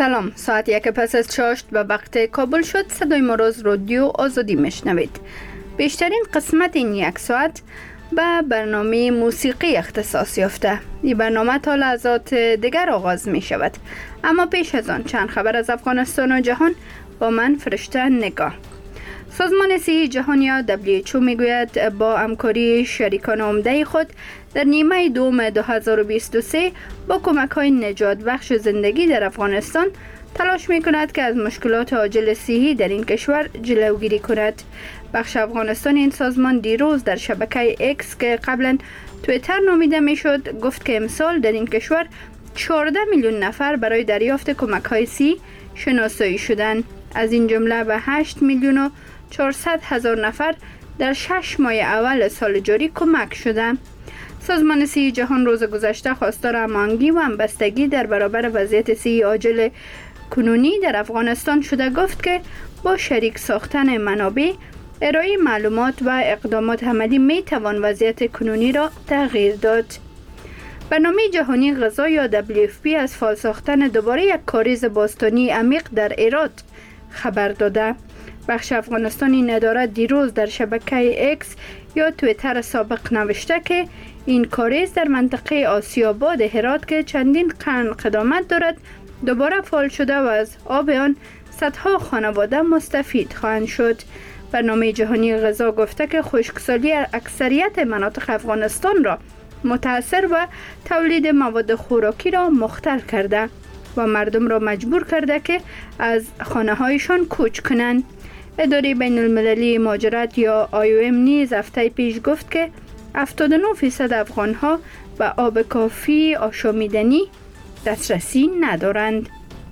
سلام، ساعت 1 پس از چاشت به وقت کابل شد. صدای ما روز رادیو آزادی میشنوید. بیشترین قسمت این یک ساعت به برنامه موسیقی اختصاص یافته. این برنامه تا لحظات دیگر آغاز می شود، اما پیش از آن چند خبر از افغانستان و جهان با من فرشته نگاه. سازمان صحی جهانی یا WHO میگوید با همکاری شریکان عمده خود در نیمه دوم 2023 با کمک‌های نجات بخش زندگی در افغانستان تلاش می‌کند که از مشکلات عاجل صحی در این کشور جلوگیری کند. بخش افغانستان این سازمان دیروز در شبکه اکس که قبلا توییتر نامیده میشد گفت که امسال در این کشور 14 میلیون نفر برای دریافت کمک‌های صحی شناسایی شدند. از این جمله به 8 میلیون و 400 هزار نفر در 6 ماه اول سال جاری کمک شده. سازمان صحی جهان روز گذشته خواستار هماهنگی و همبستگی در برابر وضعیت صحی عاجل کنونی در افغانستان شده گفت که با شریک ساختن منابع، ارائه معلومات و اقدامات عملی می توان وضعیت کنونی را تغییر داد. برنامه جهانی غذا یا WFP از فعال ساختن دوباره یک کاریز باستانی عمیق در هرات خبر داده. بخش افغانستان این اداره دیروز در شبکه اکس یا توییتر سابق نوشته که این کاریز در منطقه آسیاباد هرات که چندین قرن قدامت دارد دوباره فعال شده و از آب آن صدها خانواده مستفید خواهند شد. برنامه جهانی غذا گفته که خشکسالی اکثریت مناطق افغانستان را متاثر و تولید مواد خوراکی را مختل کرده و مردم را مجبور کرده که از خانه هایشان کوچ کنند. اداره بین المللی مهاجرت یا IOM نیز هفته پیش گفت که 79% افغان ها به آب کافی آشامیدنی دسترسی ندارند.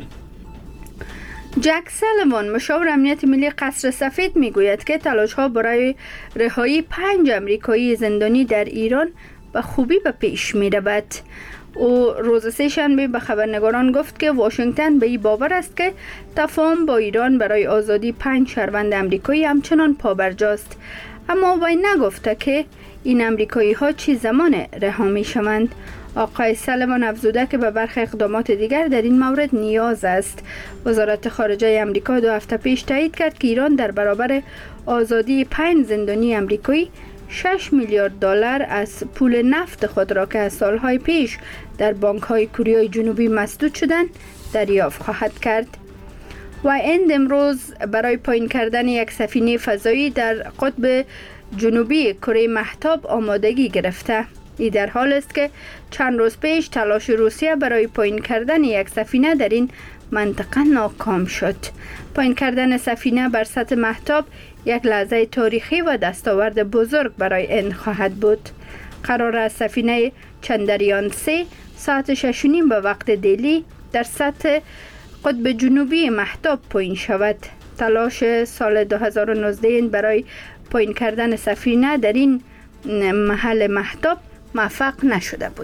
جک سالیوان مشاور امنیت ملی قصر سفید میگوید که تلاش ها برای رهایی 5 امریکایی زندانی در ایران به خوبی به پیش می رود. او روز سه‌شنبه به خبرنگاران گفت که واشنگتن به این باور است که تفاهم با ایران برای آزادی 5 شهروند امریکایی همچنان پابرجاست، اما وی نگفته که این امریکایی ها چه زمان رها می شوند. آقای سالیوان افزوده که به برخی اقدامات دیگر در این مورد نیاز است. وزارت خارجه امریکا 2 هفته پیش تایید کرد که ایران در برابر آزادی 5 زندانی امریکایی 6 میلیارد دلار از پول نفت خود را که از سالهای پیش در بانک‌های کره جنوبی مسدود شدند دریافت خواهد کرد. و هند امروز برای پایین کردن یک سفینه فضایی در قطب جنوبی کره مهتاب آمادگی گرفته. این در حال است که چند روز پیش تلاش روسیه برای پایین کردن یک سفینه در این منطقه ناکام شد. پایین کردن سفینه بر سطح مهتاب یک لحظه تاریخی و دستاورد بزرگ برای هند خواهد بود. قرار است سفینه چندریان 3 ساعت 6:30 به وقت دلی در سطح قطب جنوبی مهتاب پایین شود. تلاش سال 2019 برای پایین کردن سفینه در این محل مهتاب موفق نشده بود.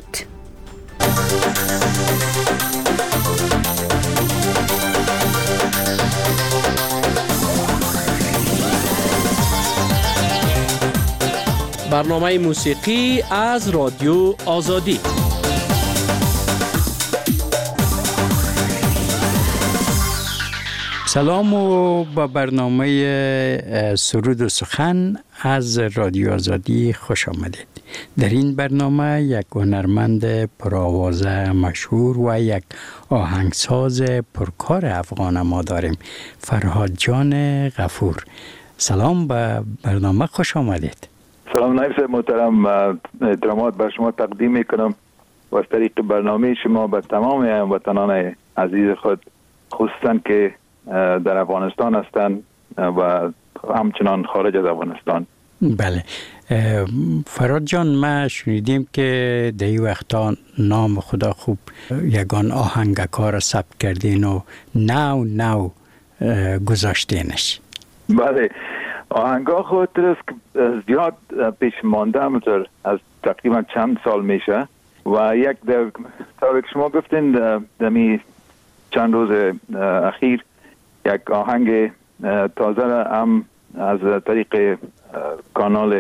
برنامه موسیقی از رادیو آزادی. سلام و با برنامه سرود و سخن از رادیو آزادی خوش آمدید. در این برنامه یک هنرمند پرآوازه مشهور و یک آهنگساز پرکار افغان ما داریم، فرهاد جان غفور. سلام، به برنامه خوش آمدید. سلام نایب صاحب محترم، احترامات بر شما تقدیم میکنم و از طریق برنامه شما به تمام هموطنان عزیز خود، خصوصا که در افغانستان هستند و همچنان خارج از افغانستان. بله فرهاد جان، ما شنیدیم که در این وقتا نام خدا خوب یگان آهنگکار ثبت کردین و نو گذاشتینش. بله، آهنگا خود است که زیاد پیش مانده همونطور از تقریبا چند سال میشه و یک طور که شما گفتین دمی چند روز اخیر یک آهنگ تازه هم از طریق کانال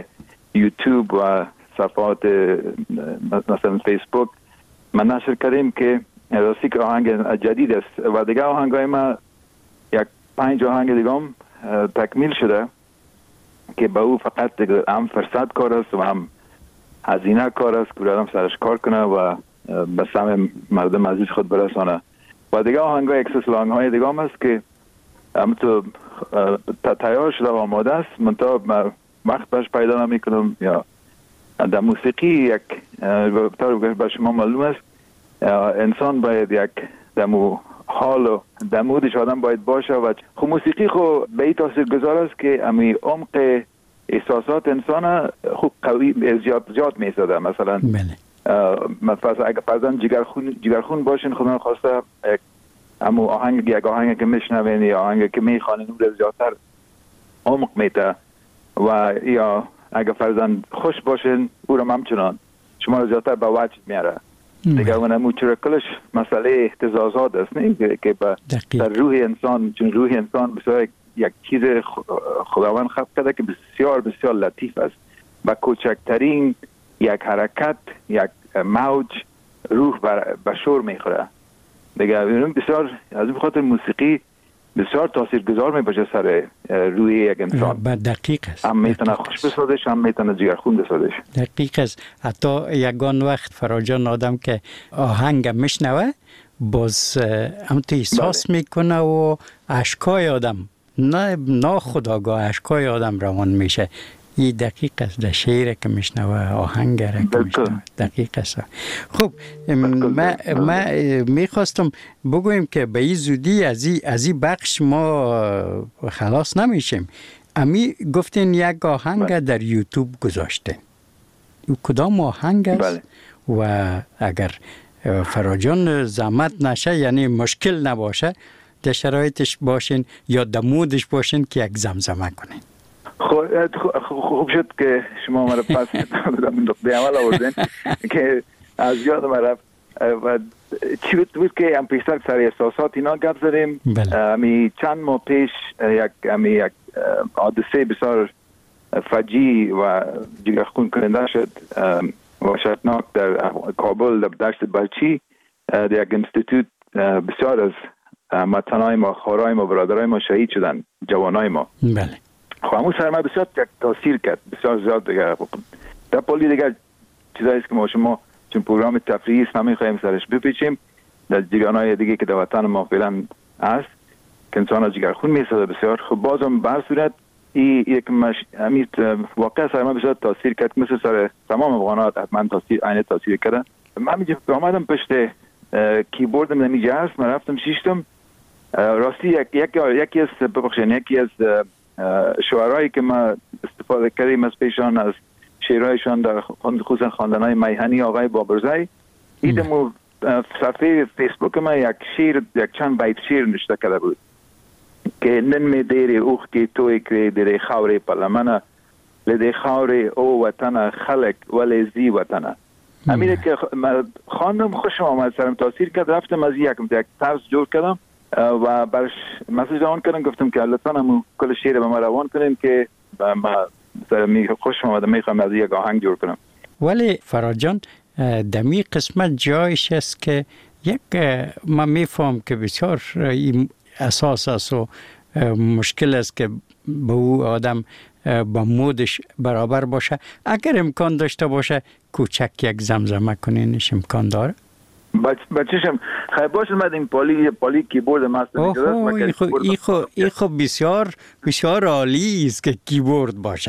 یوتیوب و صفحات مثلا فیسبوک من نشر کردیم که راستی که آهنگ جدید است و دیگه آهنگای ما یک 5 آهنگ دیگه هم تکمیل شده که به او فقط هم فرصت کار است و هم هزینه کار است که آدم سرش کار کنه و به سهم مردم عزیز خود برسانه. و دیگه آهنگای اکسس لانگ های دیگه هم است که هم تو تیار شده و آماده است، من تا وقت بهش پیدا نمی کنم. یا در موسیقی یک طور به شما معلوم است انسان باید یک دمو حال و دمودش آدم باید باشه و خب موسیقی خو به این تاثیر گذار است که امی عمق احساسات انسان خوب قوی زیاد میساده. مثلا مثلا اگر فرضاً جگرخون باشین خدا خواسته امو آهنگ یک آهنگ که میشنوین یا آهنگ که میخوانین اون زیادتر عمق میده و یا اگر فرضاً خوش باشین او رو همچنان شما رو زیادتر به وجد میاره. دیگه اونمو چرکلش مسئله اهتزازات است نه که در روح انسان، چون روح انسان بسیار یک چیز خداوند خلق کرده که بسیار بسیار لطیف است. با کوچکترین یک حرکت یک موج روح به شور میخوره. دیگه بسیار از این خاطر موسیقی بسیار تاثیرگذار میباشه سر روی یک انسان. دقیق است. هم میتونه خوش بسازش، هم میتونه جگرخون بسازش. دقیق است. حتی یگان وقت فراجان آدم که آهنگ میشنوه باز هم تو احساس میکنه و اشکای آدم نه خودآگاه اشکای آدم روان میشه. این دقیق است. در شعر که میشنوه آهنگ را که میشنوه دقیق است. خب ما میخواستم بگویم که به این زودی از این بخش ما خلاص نمیشیم. امی گفتین یک آهنگ در یوتیوب گذاشته. کدام آهنگ است؟ و اگر فراجان زحمت نشه یعنی مشکل نباشه در شرایطش باشین یا در مودش باشین که یک زمزمه کنین. خوب شد که شما مرا پس نقطه عمل آوردین که از یاد مرا و چی بود که هم پیشتر سر احساسات اینا گپ زدیم. امی چند ماه پیش یک حادثه بسیار فجیع و جگرخون کننده شد وحشتناک در کابل در دشت بلچی در یک انستیتوت بسیار از هموطنای ما، خواهرای ما، برادرای ما شهید شدن، جوانای ما. بله. خواهمون سر ما بسیار تاثیر کرد، بسیار زیاد. دیگه در پولی دیگه چیزایی است که ما شما چون پروگرام تفریحی است نمیخوایم سرش بپیچیم. در جریان‌های دیگه که در وطن ما فعلا هست که انسان از جگرخون میسازه بسیار. خب بازم بر صورت یک واقعا سر ما بسیار تاثیر کرد، مثل سر تمام افغانات حتما تاثیر کرده. من میگم آمدم پشت کیبوردم نمیجه هست، من رفتم شیشتم راستی یکی از شعرهایی که ما استفاده کردیم از پیشان از شعرهایشان در خصوصا خواندن‌های میهنی آقای بابرزی دیدم صفحه فیسبوک ما یک چند بیت شعر نوشته کرده بود که نن می دیر اوخ کی توی کری در خاور پارلمان لده خاور او وطن خلق ولی زی وطن. همینه که خواندم خوشم آمد، سرم تاثیر کرد. رفتم از یک طرز جور کردم و برش مسیج روان کردم، گفتم که لطفاً همون کل شعر به ما روان کنیم که ما خوشم آمد میخوام از یک آهنگ جور کنم. ولی فراجان دمی قسمت جایش است که یک ما میفهم که بسیار اساس است و مشکل است که به او آدم با مودش برابر باشه. اگر امکان داشته باشه کوچک یک زمزمه کنینش امکان داره؟ بچه‌شم خیلی باشه من این پالی کیبورد ماستر می‌کنم. این خب بسیار عالی است که کیبورد باشه.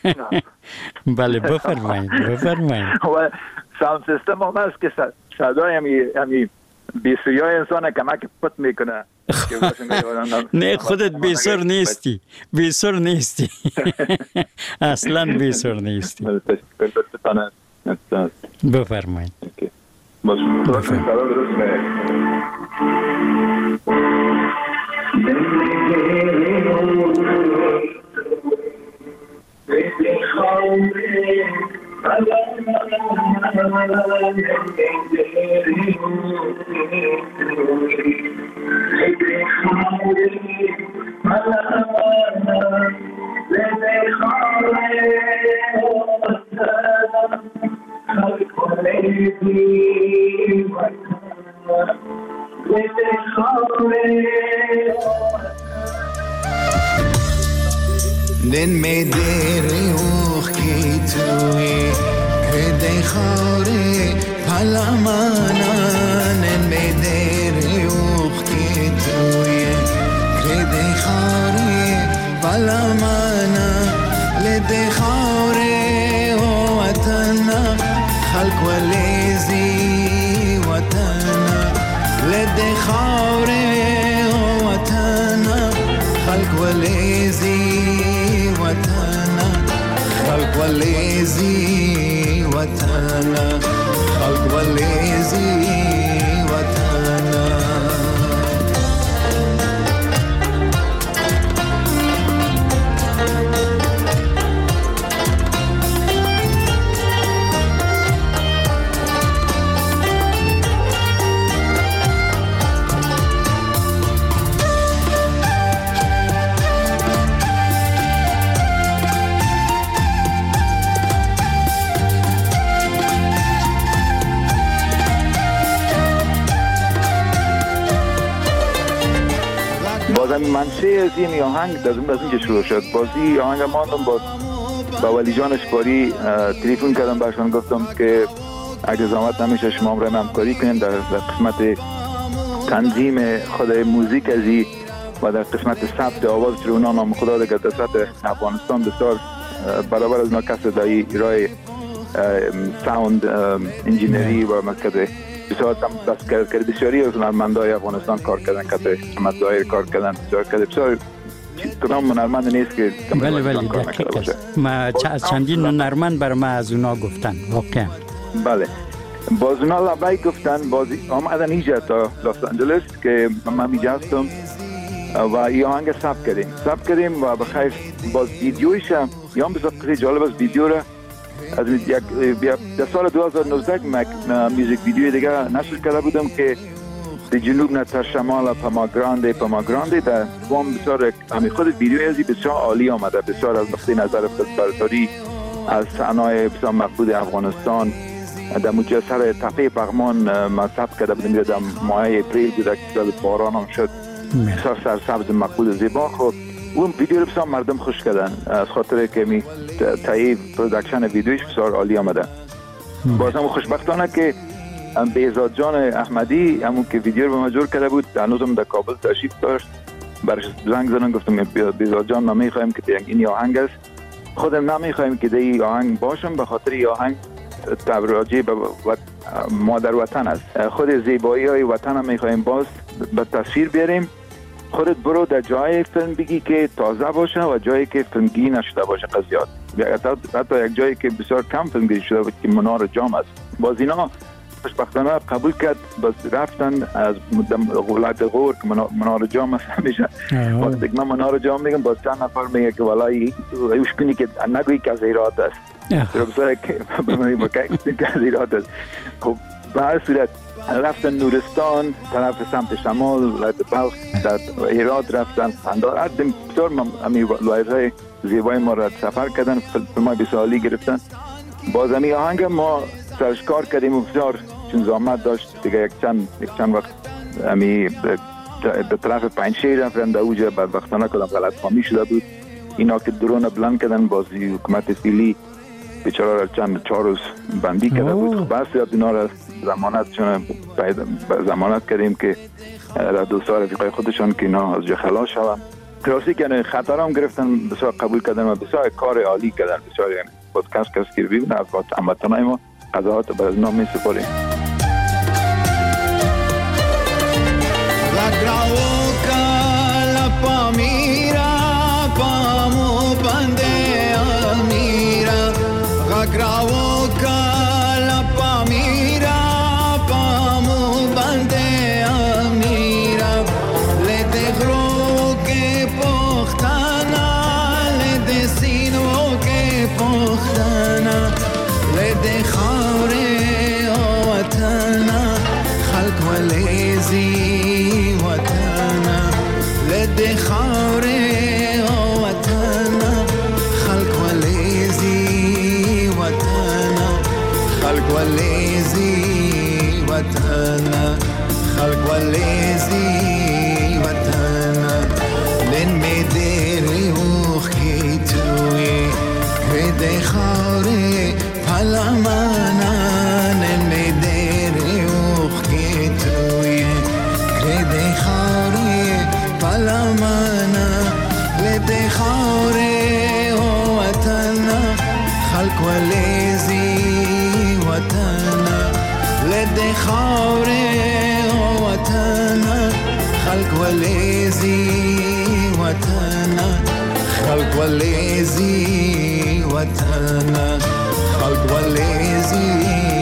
بله بفرمایید. و ساوند سیستم هم هست که صدای همی بیسویای انسان کمک پت میکنه. نه خودت بیسر نیستی. اصلا بیسر نیستی. بفرمایید. دن می دیری اوخ کی توی کردی خاره پلمانا دن می دیری اوخ کی توی کردی خاره پلمانا لدی خاره وطنا خلق ولیزی وطنا لدی خاره وطنا خلق ولیزی وطنا خلق ولیزی وطنا خلق ولیزی وطنا منشه از این آهنگ از اینجا شروع شد. بازی آهنگ ماندم با ولی جان اشباری تلفن کردم برشان گفتم که اگه زحمت نمیشه شما هم همکاری کنیم در قسمت تنظیم خود موزیک ازی و در قسمت ثبت آواز چون اونا نام خدا دیگه در سطح افغانستان بسیار برابر از اونا کسی دایی رای ساوند انجینری و مکده بسیار دست کرد بسیاری از هنرمندای افغانستان کار کردن که احمد ظاهر کار کردن بسیار کدام هنرمند نیست که بله دقیق است. ما چندین هنرمند بر ما از اونا گفتن واقعا. بله باز اونا لبای گفتن باز آمدن اینجا تا لس آنجلس که من اینجا هستم و این آهنگ ثبت کردیم و بخیر باز ویدیویش یا هم بسیار قصه جالب از ویدیو را از در سال 2019 میوزیک ویدیو دیگه نشر کرده بودم که در جنوب نه تا شمال پاماگرانده در وام بسیار همی خود ویدیو ازی بسیار عالی آمده بسیار از نقطه نظر فلسفه‌ای از صحنه‌های بسیار مقبول افغانستان در مجسر تپه پغمان مصرف کرده بودم در ماه اپریل بود که باران هم شد بسیار سرسبز مقبول زیبا خود اون ویدیو رو بسیار مردم خوش کردن از خاطر که می تایی پرودکشن ویدیوش بسیار عالی آمده. بازم خوشبختانه که بهزاد جان احمدی همون که ویدیو رو به ما جور کرده بود هنوزم در کابل تشریف داشت برش زنگ زدن گفتم بهزاد جان ما میخوایم که این آهنگ است خودم نمیخوایم که این آهنگ باشم به خاطر این آهنگ تبراجی به مادر وطن است خود زیبایی های وطن هم میخوایم باز به تصویر بیاریم خودت برو در جای فیلم بگی که تازه باشه و جایی که فیلمگی نشده باشه قضیات حتی یک جایی که بسیار کم فیلمگی شده بود که منار جام است باز اینا خوشبختانه قبول کرد باز رفتن از ولایت غور که منار جام است همیشه وقتی که من منار جام میگم باز چند نفر میگه که والایی ایوش کنی که نگویی که از ایراد است بسیار که از ایراد است خب به هر صورت رفتن نورستان طرف سمت شمال ولایت بلخ در هرات رفتن قندهار بسیار امی ولایت‌های زیبای ما را سفر کردن فیلم‌های بسیاری گرفتن باز امی آهنگ ما سرش کار کردیم و بسیار چون زحمت داشت دیگه یک چند وقت امی در طرف پنجشیر رفتن در اوجه بدبختانه کدام غلط فهمی شده بود اینا که درون بلند کردن بازی حکومت فیلی بیچاره را چند 4 روز بندی کرده بود بس یاد اینا را ضمانت کردیم که در دوستان رفیقای خودشان که اینا از جا خلاص شدن کلاسیک یعنی خطر هم گرفتن بسیار قبول کردن و بسیار کار عالی کردن بسیار یعنی پادکست کس که بیبین از هموطنای ما قضاوت بر از نام می سپاریم خلق ولیزی وطن خلق ولیزی وطن لده خاوره وطن خلق ولیزی وطن خلق ولیزی وطن خلق ولیزی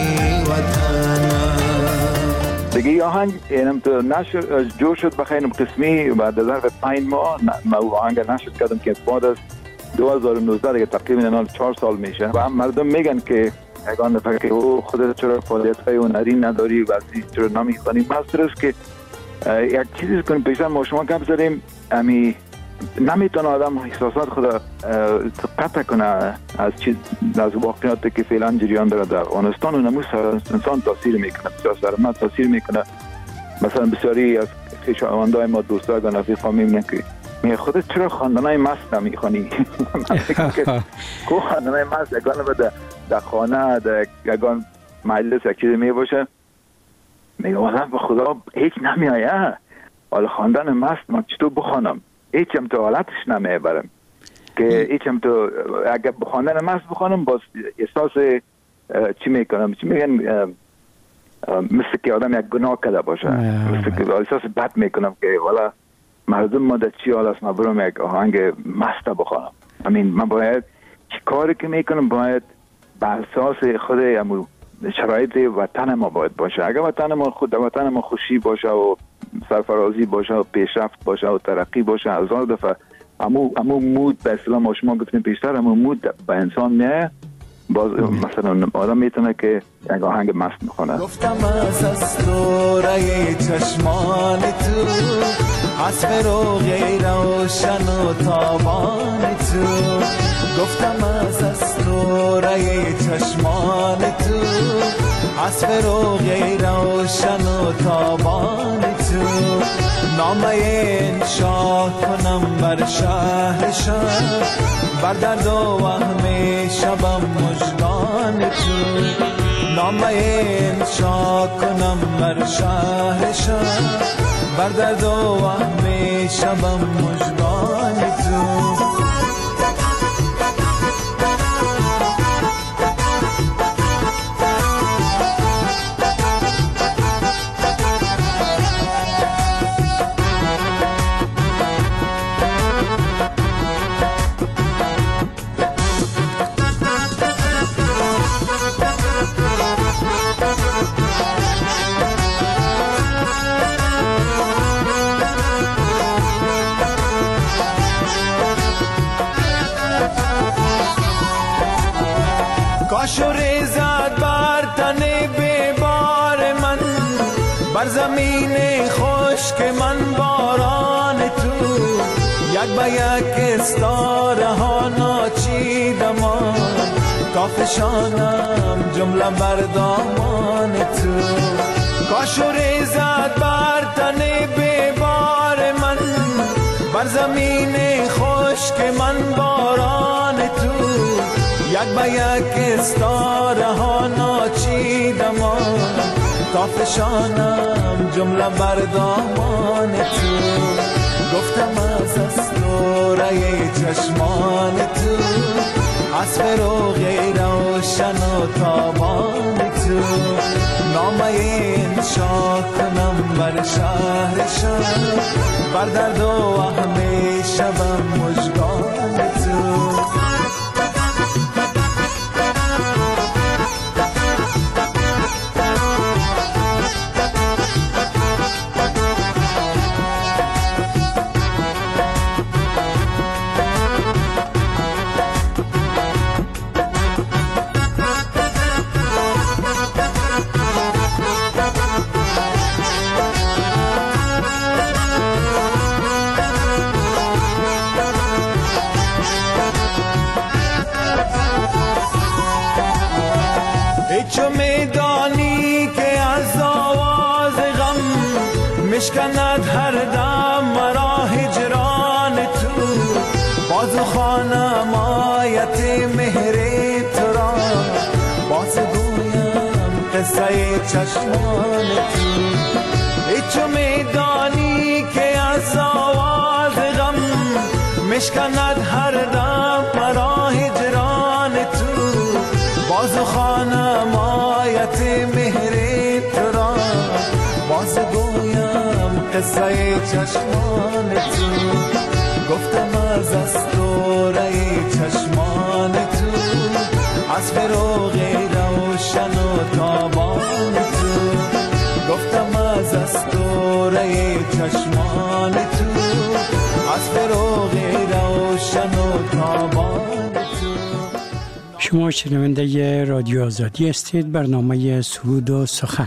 وطن. دیگه این آهنگ اینم تو نشر جور شد بخیرم قسمی بعد از ظرف 5 ماه ما آهنگ نشر کردم که بعد از 2019 دیگه تقریبا 4 سال میشه و هم مردم میگن که اگه نفر که او خودت چرا فعالیت های هنری نداری و چرا نمیخوانی مسترس که یک چیزی کنیم پیشتر ما شما گپ زدیم امی نمیتونه آدم احساسات خود قطع کنه از چیز از واقعیاتی که فعلا جریان داره در افغانستان و نموس انسان تاثیر میکنه بسیار سرمت تاثیر میکنه. مثلا بسیاری از خویشاوندای ما دوستای رفیقا میگن که می خودت چرا خواندنای مست نمیخوانی؟ کو خواندنای مست اگه بده در خانه در یگان مجلس یک چیزی می باشه میگه آدم به خدا هیچ نمیایه حالا خواندن مست من چطور بخوانم هیچم تو حالتش نمیبرم که هیچم تو اگه خواندن مست بخوانم باز احساس چی میکنم چی میگن مثل که آدم یک گناه کرده باشه مثل که احساس بد میکنم که والا مردم ما در چی حال است من برم یک آهنگ مست بخوانم. من باید چی کاری که میکنم باید بر اساس خود شرایط وطن ما باید باشه. اگر وطن ما وطن ما خوشی باشه و سرفرازی باشه و پیشرفت باشه و ترقی باشه هزار دفعه امو مود به اصطلاح ما شما گفتیم پیشتر امو مود به انسان میه باز مثلا آدم میتونه که یک آهنگ مست میخونه. گفتم از دوره چشمان تو حسب رو غیر روشن و تابان تو گفتم از دوره چشمان تو حسب رو غیر روشن و تابان تو نامه انشا کنم بر شهر شهر بر درد و وهم شبم مژگان تو نامه انشا کنم بر شهر شهر بر درد و وهم شبم مژگان تو. کاش و ریزد بر تن بیبار من بر زمین خشک من باران تو یک به یک استاره ها ناچیدمان تا فشانم جمله بر دامان تو کاش و ریزد بر تن بیبار من بر زمین خشک من باران تو یک به یک استاره ها ناچیدمان تا فشانم جمله بر دامان تو گفتم از دوره چشمان تو حسب رو غیر روشن و تابان تو نامه انشا کنم بر شهر شهر بر درد و وهم شبم مژگان تو. چو میدانی که از آواز غم مشکند هر دم مرا هجران تو باز خوانم آیت مهر تو را باز گویم قصه چشمان تو چو میدانی که از آواز غم مشکند هر دم مرا هجران تو قصه چشمان تو، گفتم از اسطوره چشمان تو، از فروغ روشن و تابان تو، گفتم از اسطوره چشمان تو، از فروغ روشن و تابان تو. شما شنونده رادیو آزادی هستید، برنامه سرود و سخن.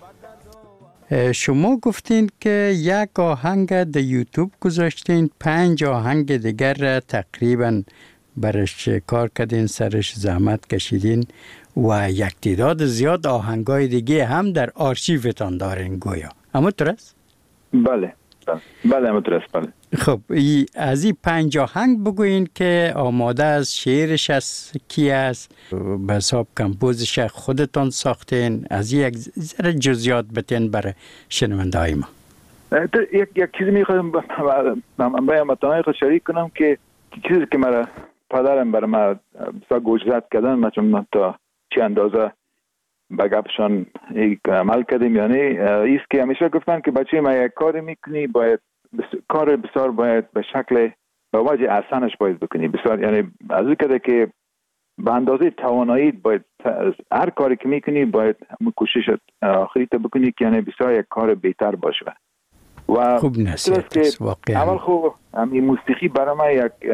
شما گفتین که یک آهنگ در یوتیوب گذاشتین، 5 آهنگ دیگر را تقریبا برش کار کردین، سرش زحمت کشیدین و یک تعداد زیاد آهنگای دیگه هم در آرشیفتان دارین گویا. اما درست؟ بله همونطور است. بله. خب از این 5 آهنگ بگوین که آماده از شعرش از کی است، به حساب کمپوزش خودتان ساختین، از یک ذره جزئیات بتین برای شنونده های ما. یک چیزی میخوایم با هموطنان خود شریک کنم که چیزی که مرا پدرم برای ما بسیار گوشزد کردن، من چون تا چه اندازه به گپشان عمل کردیم، یعنی ایست که همیشه گفتن که بچه ما یک کاری میکنی باید کار بسیار باید به شکل به وجه احسنش باید بکنی بسیار، یعنی از این کده که به اندازه توانایی باید هر کاری که میکنی باید کوشش آخری تا بکنی که یعنی بسیار یک کار بهتر باشه. و خوب نصیحت است واقعا. اول خوب این موسیقی برای ما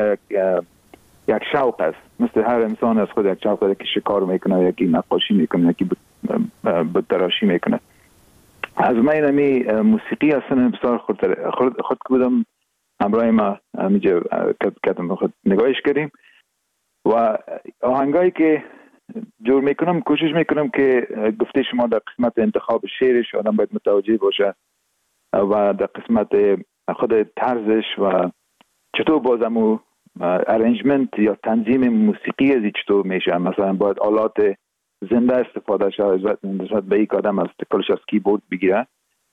یک شوق است، مثل هر انسان از خود یک شوق داره که شکار میکنه، یکی نقاشی میکنه، یکی بتراشی میکنه. از من اینمی موسیقی اصلا بسیار خود بودم، همراه ما همیجا کتم خود نگاهش کردیم و آهنگایی که جور میکنم کوشش میکنم که گفته شما در قسمت انتخاب شعرش آدم باید متوجه باشه و در قسمت خود طرزش و چطور بازمو ارنجمنت یا تنظیم موسیقی از چطور میشه. مثلا باید آلات زنده استفاده شد نسبت به یک آدم از تکلش از کیبورد بگیره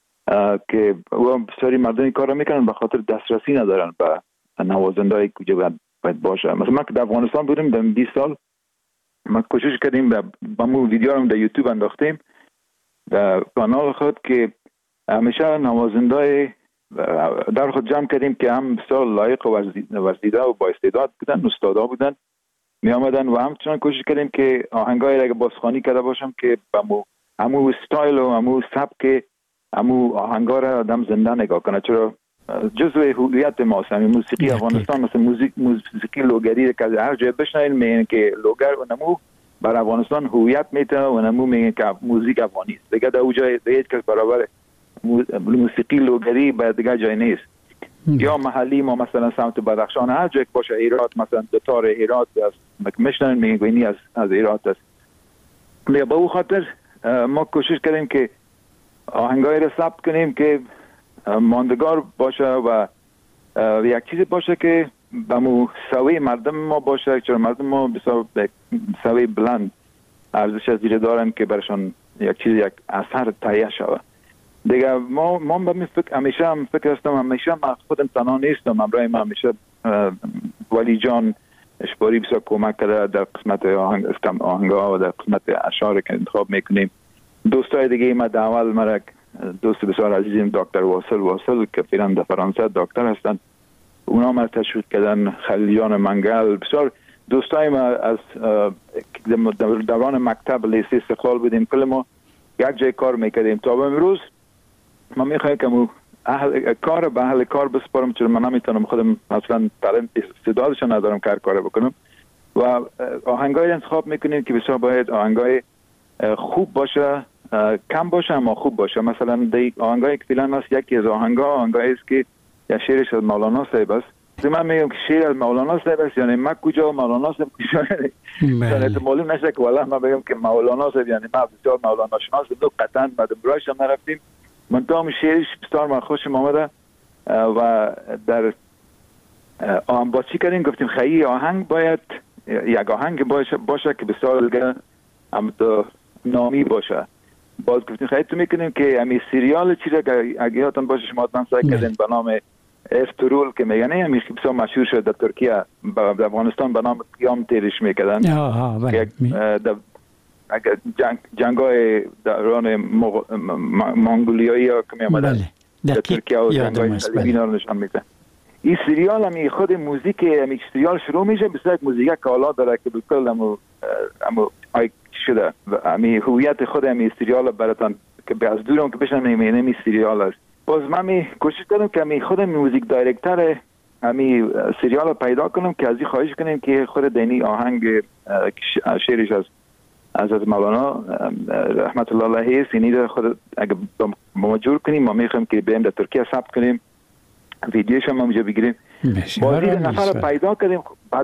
که بسیاری مردم کار میکنن به خاطر دسترسی ندارن به نوازنده‌ای که باید باشه. مثلا من که در افغانستان بودیم در 20 سال ما کوشش کردیم با مو ویدیو رو در یوتیوب انداختیم در کانال خود که همیشه نوازنده‌ای در خود جمع کردیم که هم بسیار لایق و ورزیده و با استعداد بودن، استادا بودن می آمدن و همچنان کوشش کردیم که آهنگایی را بازخوانی کرده باشم که همو استایل و همو سبک همو آهنگا را آدم زنده نگاه کنه، چرا جزء هویت ماست. همین موسیقی افغانستان مثل موسیقی لوگری که هر جای بشنوین میگن که لوگر و نمو بر افغانستان هویت میته و نمو میگن که موزیک افغانی است. دیگه در اونجا هیچ کس برابر موسیقی لوگری به دیگه جای نیست. یا محلی ما مثلا سمت بدخشان هر جایی باشه، ایرات مثلا دوتار ایرات است میشنن میگن از ایرات است. به اون خاطر ما کوشش کردیم که آهنگای را ثبت کنیم که ماندگار باشه و یک چیزی باشه که به مستوی مردم ما باشه، چون مردم ما بسیار مستوی بلند ارزش از دیده دارن که برشان یک چیز یک اثر تهیه شود. دیگه ما به همیشه هم فکر هستم، همیشه من خودم تنها نیستم، همراه من همیشه ولی جان اشباری بسیار کمک کرده در قسمت آهنگا و در قسمت اشعار که انتخاب میکنیم. دوستای دیگه ما در اول مرک دوست بسیار عزیزیم دکتر واصل که فعلا در فرانسه دکتر هستن، اونا ما تشویق کردن، خلیجان منگل، بسیار دوستای ما از دوران مکتب لیسه استقلال بودیم، کل ما یک جای کار میکردیم. تا به امروز ما میخوایم که کار به اهل کار بسپارم، چون من نمیتونم خودم اصلا تالنت استعدادش ندارم کار بکنم و آهنگای انتخاب میکنیم که بسیار باید آهنگای خوب باشه، کم باشه اما خوب باشه. مثلا دی آهنگایی که فعلا هست، یکی از آهنگایی است که یا شعرش از مولانا صاحب است. من میگم که شعر از مولانا صاحب است، یعنی من کجا مولانا صاحب کجا، یعنی معلوم نشه که والله من بگم که مولانا صاحب، یعنی من بسیار مولانا شناس دو قطعا بعد برایش هم نرفتیم. من تام شعرش بسیار من خوشم آمده و در با چی کردیم گفتیم خیلی آهنگ باید یک آهنگ باشه که بسیار دیگه هم تو نامی باشه. باز گفتیم خیلی تو میکنیم که همین سریال چیزی که اگه یادتون باشه شما حتما سعی کردین به نام افترول که میگن همین بسیار مشهور شد در ترکیه، در افغانستان به نام قیام تیرش میکردن. اگر جنگای دوران مونگولیایی ها که می آمدن در ترکیه و جنگ‌های صلیبی رو نشان میده. این سریال همی خود موزیک همی سریال شروع میشه بسیار موزیک کالا داره که بالکل همو آیک شده همی هویت خود همی سریال براتان که از دورم که بشنم نمی سریال است. باز من کوشش کردم که همی خود موزیک دایرکتر همی سریال پیدا کنم که از این خواهش کنیم که خود دینی آهنگ شعرش از مولانا رحمت الله علیه سینی خود اگه ما جور کنیم ما میخوایم که بریم در ترکیه ثبت کنیم ویدیوش هم اونجا بگیریم. بازی نفر پیدا کردیم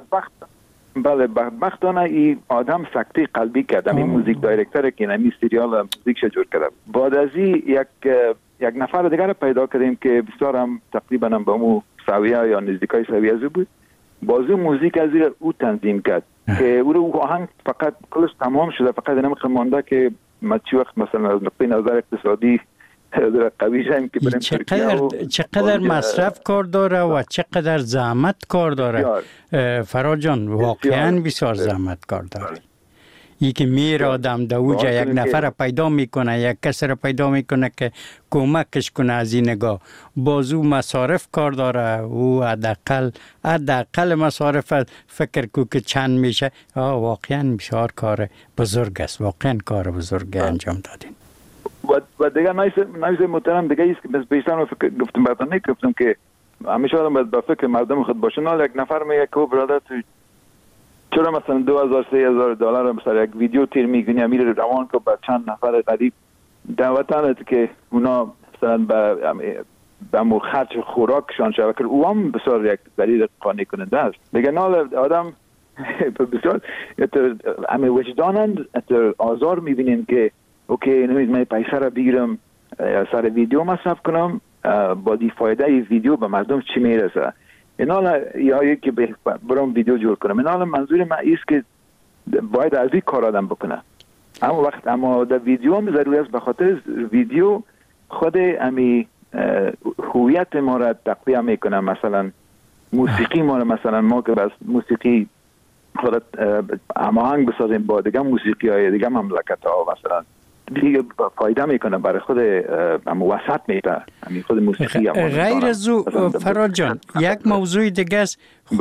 بدبختانه این آدم سکته قلبی کرد این موزیک دایرکتر که این سریال موزیکش جور کرد. بعد از این یک نفر دیگر پیدا کردیم که بسیار هم تقریبا هم با مو سویه یا نزدیکای سویه از بود بازو موزیک از او تنظیم کرد که او آهنگ فقط کلش تمام شده فقط نمیخوام مانده که ما چی وقت مثلا از نقطه نظر اقتصادی قوی شیم که بریم چقدر مصرف کار داره و چقدر زحمت کار داره فراد جان واقعا بسیار زحمت کار داره. ای که میره آدم دوجا یک نفر پیدا میکنه یک کس را پیدا میکنه که کمکش کنه از این نگاه بازو مصارف کار داره و حداقل مصارف فکر کو که چند میشه واقعا بسیار کار بزرگ است واقعا کار بزرگ انجام دادین. و دیگه نایز محترم دیگه ایست که بیشتر فکر گفتم براتون گفتم که همیشه آدم باید با فکر مردم خود باشه نه یک نفر میگه که برادر تو چرا مثلا $2,000-3,000 مثلا یک ویدیو تیر میکنی امیر روان که با چند نفر غریب دعوتانت که اونا مثلا به مو خرچ خوراکشان شده که او هم بسیار یک دلیل قانع کننده است. دیگه نال آدم بسیار همه وجدانند آزار میبینین که اوکی نمید من پیسه را بگیرم سر ویدیو مصرف کنم با دی فایده ویدیو به مردم چی میرسه اینا یا یکی برام ویدیو جور کنم. اینا منظور من ایست که باید از این کار آدم بکنه اما در ویدیو هم ضروری است به خاطر ویدیو خود امی هویت ما را تقویه میکنه. مثلا موسیقی ما را مثلا ما که بس موسیقی خودت هماهنگ بسازیم با دیگه موسیقی های دیگه مملکت ها مثلا دیگه فایده میکنه برای خود وسط میده همین خود موسیقی غیر از او فراد جان یک موضوع دیگه است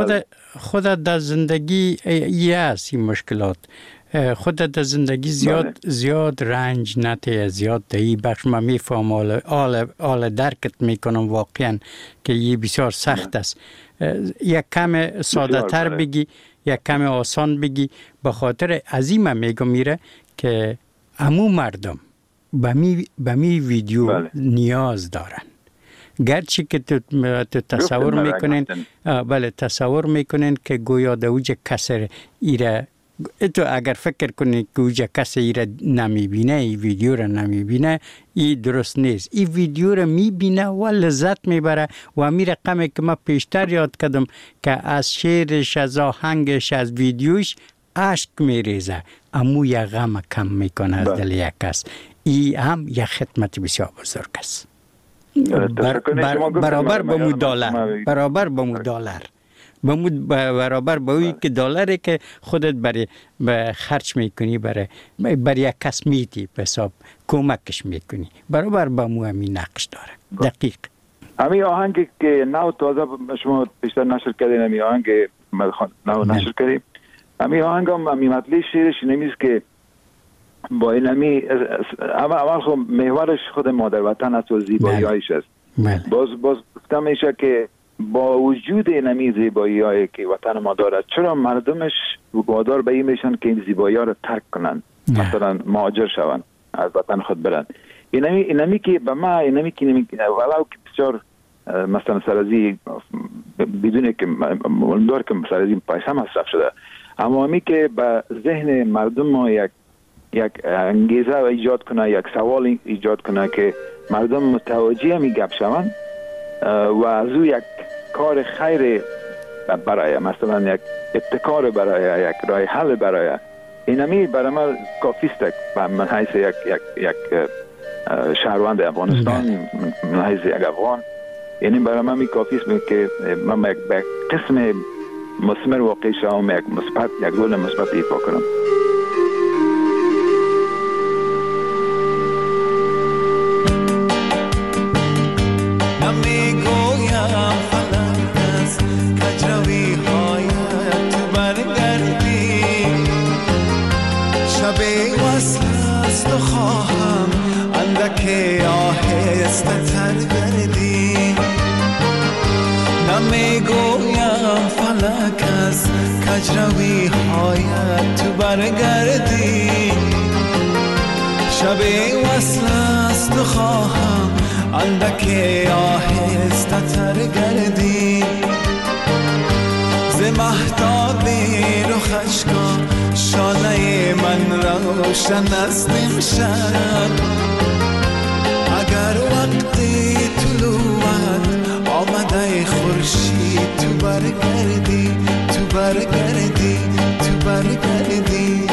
خودت در زندگی است این مشکلات خودت در زندگی زیاد رنج نته زیاد دهی بخش من میفهم آل درکت میکنم واقعا که یه بسیار سخت است یک کم ساده تر بگی یک کم آسان بگی به خاطر عظیم میگم میره که همو مردم به می ویدیو نیاز دارن گرچه که تو تصور میکنین تصور میکنین که گویا دوج کسر ایره تو اگر فکر کنید که اوجا کسی ایره نمیبینه ای ویدیو را نمیبینه ای درست نیست. ای ویدیو را میبینه و لذت میبره و امی رقمی که ما پیشتر یاد کردم که از شعرش از آهنگش از ویدیوش عشق میریزه امو یک غم کم میکنه از دل یک کس. ای هم یک خدمت بسیار بزرگ است برابر با مو دلار برابر با اوی که دلاری که خودت برای خرج میکنی برای یک کس میدی به حساب کمکش میکنی برابر با مو همین نقش داره. دقیق همین آهنگ که نو تازه شما بیشتر نشر کردین همین آهنگ نو نشر کردیم همین آهنگ هم همین مطلع شیرش نمیست که با این همین اول خب محورش خود مادر وطن است و زیبایی هایش است. باز گفتم میشه که با وجود نمی زیبایی هایی که وطن ما دارد چرا مردمش وادار به این میشن که این زیبایی ها رو ترک کنن مثلا مهاجر شون از وطن خود برن. اینمی که به ما اینمی که ولو که بسیار مثلا سرازی بدونه که مولدار که سرازی پیسه مصرف شده اما همی که به ذهن مردم ما یک انگیزه ایجاد کنه یک سوال ایجاد کنه که مردم متوجه همی گپ شون و از او یک کار خیر برای مثلا یک ابتکار برای یک راه حل برای اینمی برای من کافیست من حیث یک شهروند افغانستان من حیث یک افغان یعنی برای من می کافیست که من یک قسم مثمر واقعی شوم یک رول مثبت ایفا کنم. آهسته تر گردی نمیگویم فلک از کجروی هایت تو برگردی شب وصل است و خواهم اندک آهسته تر گردی ز مهتاب رخش کن شانه من روشن است امشب اگر وقتی طلوعت آمده خورشید تو برگردی تو برگردی تو برگردی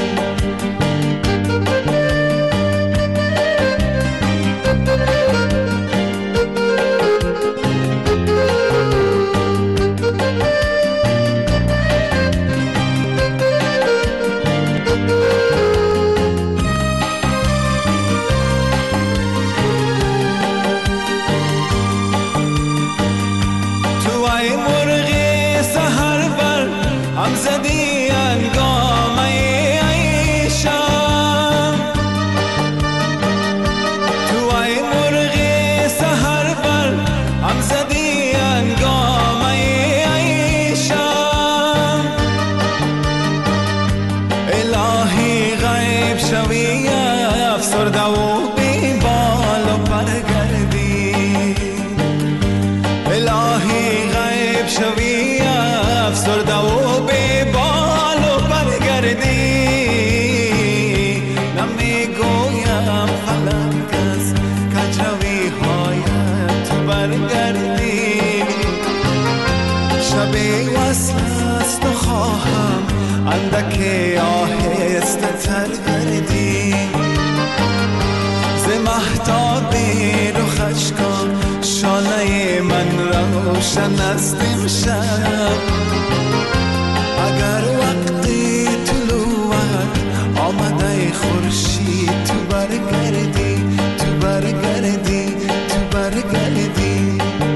اندک آهسته تر گردی ز مهتاب رخش کن شانه من روشن است امشب اگر وقتی طلوعت آمده خورشید تو برگردی تو برگردی تو برگردی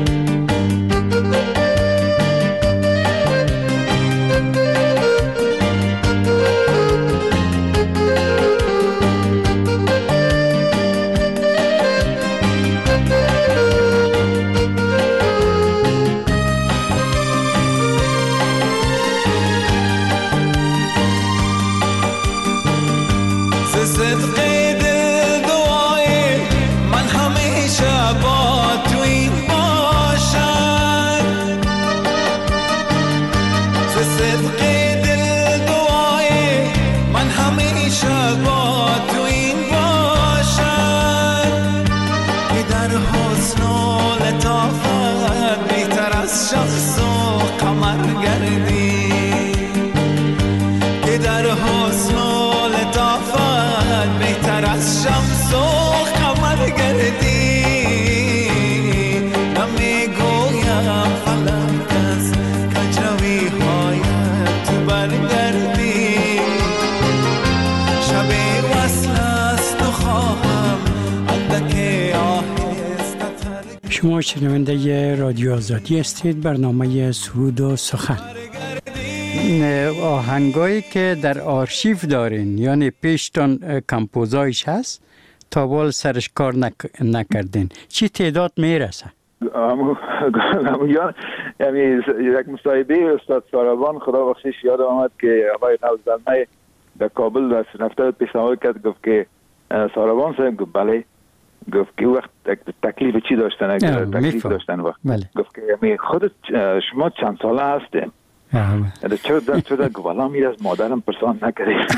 شما شنونده رادیو آزادی هستید. برنامه سرود و سخن. آهنگایی که در آرشیو دارین یعنی پیشتان کمپوزایش هست تا بال سرش کار نکردین چی تعداد میرسه؟ یعنی یک مصاحبه استاد سارابان خدا بخشش یاد آمد که آقای نوزلمه در کابل در نفته پیشنهاد کرد گفت که سارابان صاحب گفت بله گفت که وقت تکلیف چی داشتن تکلیف داشتن وقت گفت که خودت شما چند ساله هستیم چرا گوالا میره از مادرم پرسان نکردیم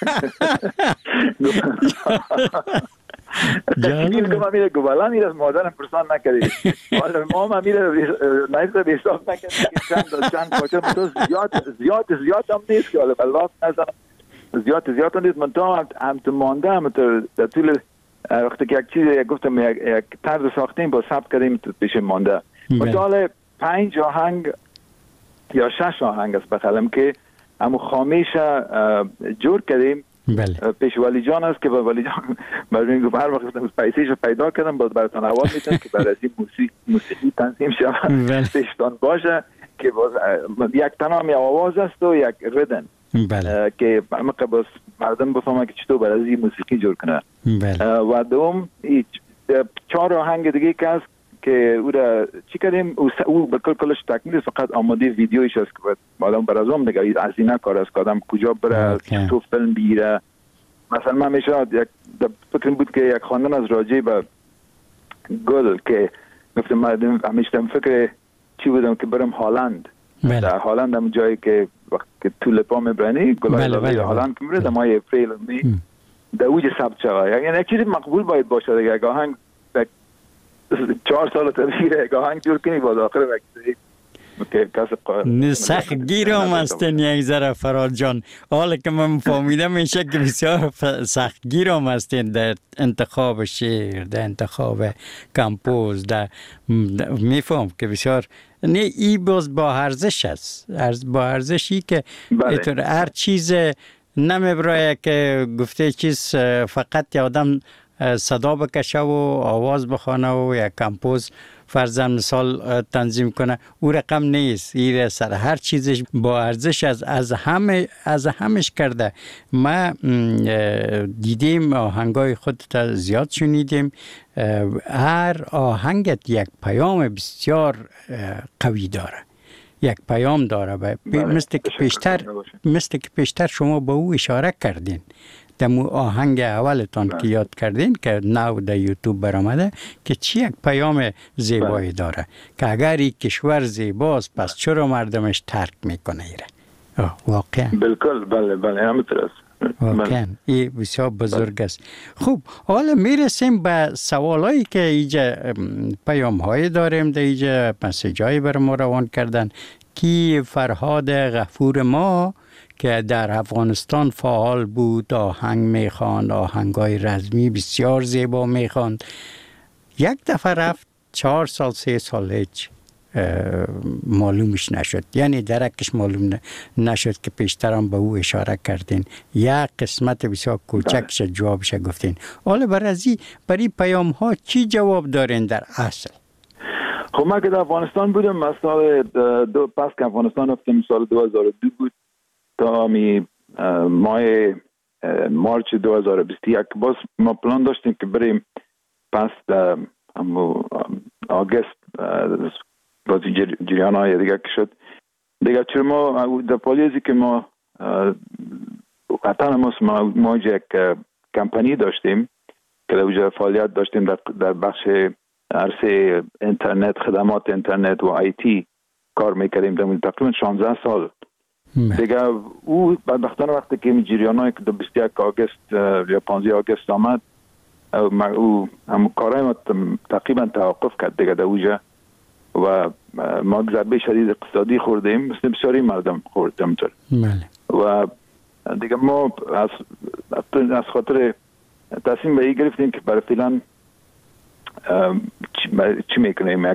گوالا میره از مادرم پرسان نکردیم ما هم میره نیسته به حساب نکردیم چند پاچه زیاد هم نیست که حالا بلاف نزنم زیاد هم نیست من تا هم تو مانده هم در طول وقتی که یک چیز گفتم یک طرز ساختیم با ثبت کردیم پیش مانده مطال 5 آهنگ یا 6 آهنگ است بخلم که همون خامیش جور کردیم پیش ولی جان است که با ولی جان برای این هر وقت گفتم پیسیش رو پیدا کردم باز براتون حوال میتونم که برای این موسیقی تنظیم شود پیشتان باشه که باز یک تنام یا آواز است و یک ردن که باز مردم بفهمه که چطور برای این موسیقی جور کنه و دوم 4 آهنگ دیگه که هست که او را چی کردیم، او به کلش تکمیل، فقط آماده ویدیویش است که آدم بر ازم دیگه از اینا کار است که آدم کجا بره، تو فیلم بیره. مثلا من همیشه فکر بود که یک خواندن از راجع به گل که گفتم من همیشه فکر چی بودم که برم هالند. در هالند هم جایی که وقت که طول پا میبرنی گلای لاله هالند که میره ماه اپریل می در اوج ثبت شود. یعنی یک چیزی مقبول باید باشه دیگه. یک آهنگ 4 سال تبیره یک آهنگ جور کنی با داخل وقتی سخت گیر هم هستین یک ذره فراد جان. حالا که من فهمیدم میشه که بسیار سخت گیر هم هستین در انتخاب شعر، در انتخاب کمپوز، در میفهم که بسیار نه ای باز با ارزش است، با ارزشی که هر چیز نمیبرای که گفته چیز فقط آدم صدا بکشه و آواز بخونه و یک کمپوز فرضاً مثال تنظیم کنه، او رقم نیست. این سر هر چیزش با ارزش از همش کرده. ما دیدیم آهنگای خودت زیاد شنیدیم، هر آهنگت یک پیام بسیار قوی داره، یک پیام داره. مثل که پیشتر شما به او اشاره کردین دمو آهنگ اولتان که یاد کردین که نو در یوتیوب برآمده که چی یک پیام زیبایی داره که اگر این کشور زیباست پس چرا مردمش ترک میکنه ایره. واقعا بالکل بله همینطور است. واقعا این بسیار بزرگ است. خوب حالا میرسیم به سوالایی که اینجا پیام های داریم، در اینجا مسیجایی بر ما روان کردن کی فرهاد غفور ما که در افغانستان فعال بود، آهنگ میخواند، آهنگای رزمی بسیار زیبا میخواند. یک دفعه رفت 4 سال 3 سال هیچ معلومش نشد، یعنی درکش معلوم نشد که پیشترم به او اشاره کردین، یک قسمت بسیار کوچکش جوابش گفتین. حالا برای پیام ها چی جواب دارین در اصل؟ خب من که در افغانستان بودم، من سال پس که افغانستان رفتم سال 2002 بود تا ماه مارچ 2021 باز ما پلان داشتیم که بریم پس در آگست بازی جریان های دیگه که شد دیگه. چرا ما در پالیزی که ما قطعا ما یک کمپانی داشتیم که در اونجا فعالیت داشتیم در بخش عرصه اینترنت، خدمات اینترنت و آیتی کار میکردیم در تقریبا 16 سال دیگه. او بدبختانه وقتی که جریانایی که 21 آگست یا 15 آگست آمد او هم کارهای ما تقریبا توقف کرد دیگه در اوجه و ما ضربه شدید اقتصادی خوردیم، مثل بسیاری مردم خوردیم طور. و دیگه ما از خاطر تصمیم به این گرفتیم که برای فعلا چی میکنیم،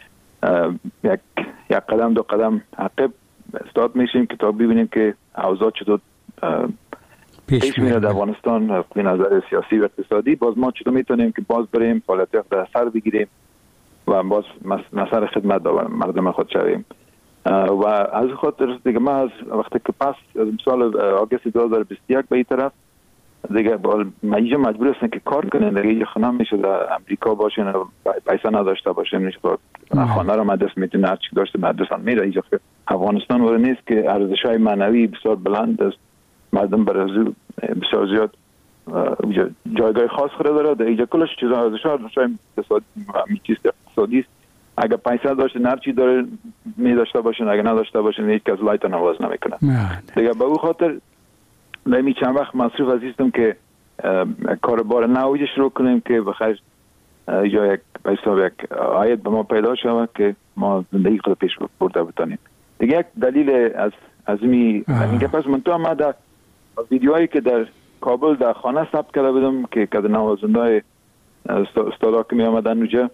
یک قدم 2 قدم عقب استاد میشیم که تا ببینیم که اوضاع چطور پیش میره در افغانستان به نظر سیاسی و اقتصادی. باز ما چطور میتونیم که باز بریم فعالیت در سر بگیریم و باز مسئله خدمت مردم خود شویم. و از خاطر دیگه ما از وقتی که پس از سال آگست 2021 به این طرف دیگه اینجا مجبور هستن که کار کنن دیگه. اینجا خانم میشه در امریکا باشین و پیسه نداشته باشین، میشه خانه رو مدرس میتونه هر چی داشته مدرسان میره. اینجا افغانستان وره نیست که ارزش‌های معنوی بسیار بلند است، مردم برای بسیار زیاد جایگاه خاص خود داره در اینجا. کلش چیزا ارزش‌های اقتصادی است. اگه پیسه داشته هر چی داره می داشته باشین، اگه نداشته باشین هیچ کس لایت نواز نمیکنه دیگه. به او خاطر نمی چند وقت مصروف عزیزم که کاربار نویج شروع کنیم که بخیر یا یک حساب یک عاید به ما پیدا شود که ما زندگی خود پیش برده بتانیم دیگه. یک دلیل از این پس من تو هم در ویدیوهایی که در کابل در خانه ثبت کرده بودم که در نوازنده استادا که می آمدن اونجا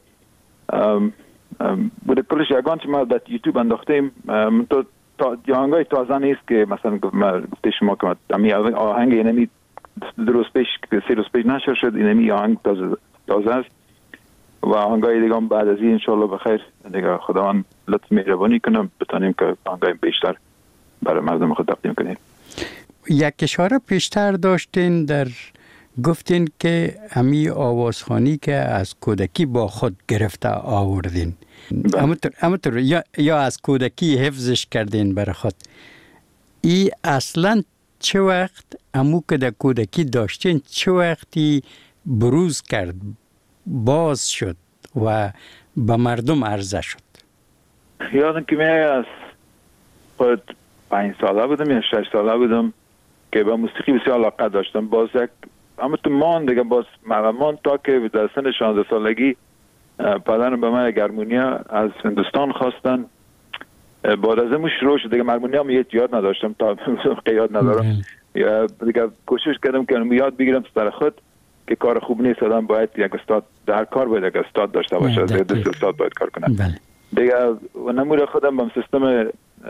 بوده کلش یگان که ما در یوتیوب انداختیم. تو آهنگای تازه نیست که مثلا گفته شما که آهنگ اینمی 2 روز پیش 3 روز پیش نشر شد، اینمی آهنگ تازه است و آهنگای دیگه هم بعد از این انشالله بخیر دیگه خداوند لطف مهربانی کنه بتانیم که آهنگای بیشتر برای مردم خود تقدیم کنیم. یک اشاره پیشتر داشتین در گفتین که همی آوازخوانی که از کودکی با خود گرفته آوردین. همونطور یا از کودکی حفظش کردین برای خود. ای اصلا چه وقت امو که در کودکی داشتین چه وقتی بروز کرد، باز شد و به مردم عرضه شد؟ یادم که من از خود 5 ساله بودم یا 6 ساله بودم که به موسیقی بسیار علاقه داشتم. باز یک اما تو مان دیگه باز مغمان تا که در سن 16 سالگی پدرم به من هارمونیا از هندوستان خواستن. بعد از اون شروع شد دیگه. هارمونیا هم یاد نداشتم تا یاد ندارم. یا دیگه کوشش کردم که یاد بگیرم سر خود که کار خوب نیست، آدم باید یک استاد در کار باید یک استاد داشته باشه، دو استاد باید کار کنه. دیگه نمود خودم با سیستم